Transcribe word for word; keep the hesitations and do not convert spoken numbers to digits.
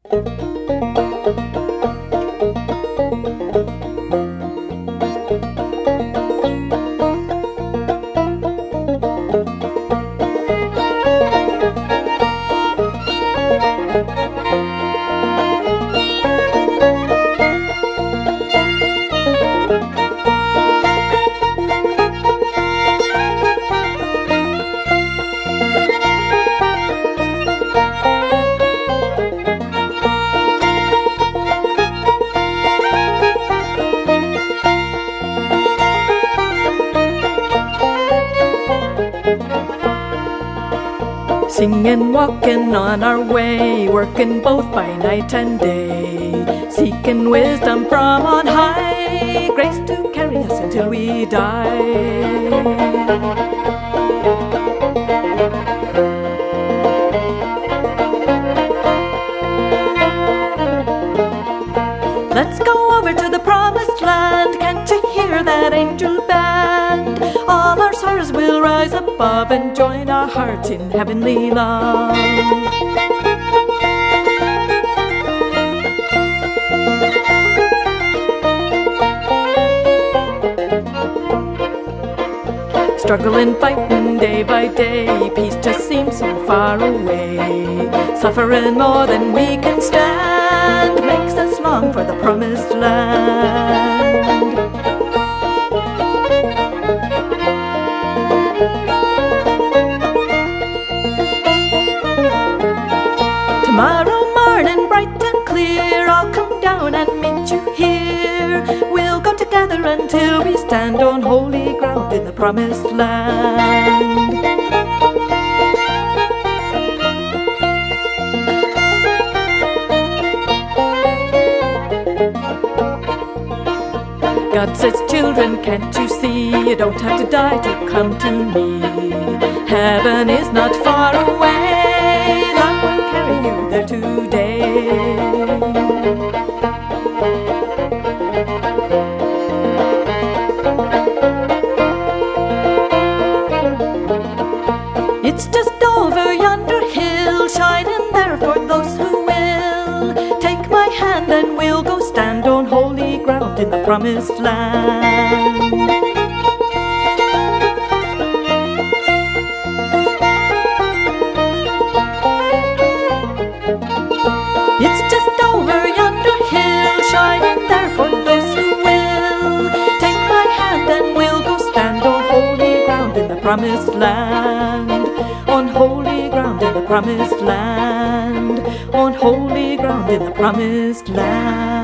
Singing, walking on our way, working both by night and day, seeking wisdom from on high, grace to carry us until we die. Let's go over to the promised land. Can't you hear that angel band? All our sorrows will rise above and join our hearts in heavenly love. Struggling, fighting day by day, peace just seems so far away. Suffering more than we can stand makes us long for the promised land. Tomorrow morning, bright and clear, I'll come down and meet you here. We'll go together until we stand on holy ground in the promised land. God says, children, can't you see? You don't have to die to come to me. Heaven is not far away. Love will carry you there today. It's just over yonder hill, shining there for those who will. Take my hand and we'll go stand on holy ground in the promised land. It's just over yonder hill, shining there for those who will. Take my hand and we'll go stand on holy ground in the promised land. On holy ground in the promised land. On holy ground in the promised land.